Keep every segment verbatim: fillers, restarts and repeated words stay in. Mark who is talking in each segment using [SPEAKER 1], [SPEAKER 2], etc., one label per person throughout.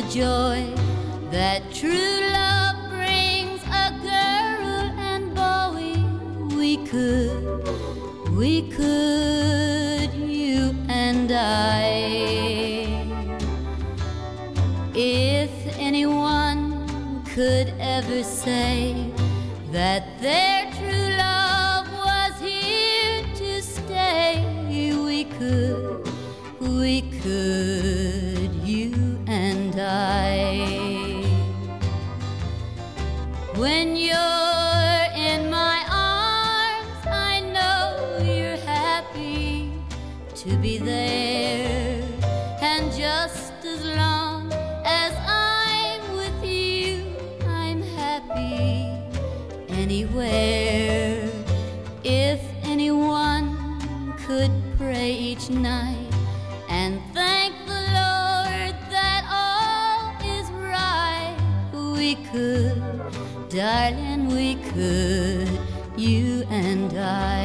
[SPEAKER 1] the joy that true love brings a girl and boy. We could, we could, you and I. If anyone could ever say that their true love was here to stay, we could, we could, you and I. When you're in my arms, I know you're happy to be there, and just as long as I'm with you, I'm happy anywhere. If anyone could pray each night and thank the Lord that all is right, we could, darling, we could, you and I.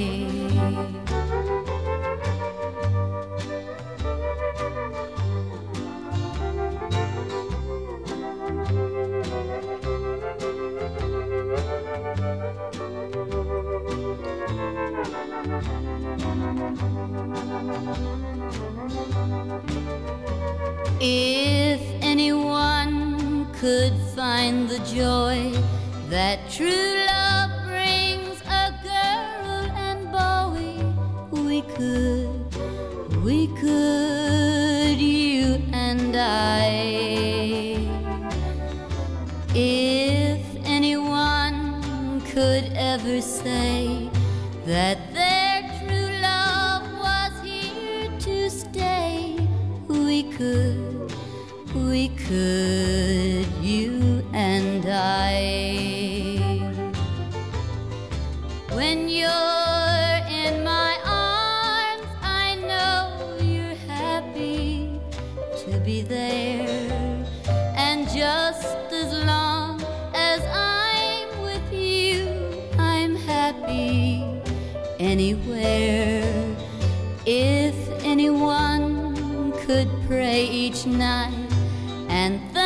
[SPEAKER 1] If anyone could find the joy that true love brings a girl and boy, we could, we could, you and I. If anyone could ever say that their true love was here to stay, we could, we could, you and I. When you're in my arms, I know you're happy to be there, and just as long as I'm with you, I'm happy anywhere. If anyone could pray each night and thank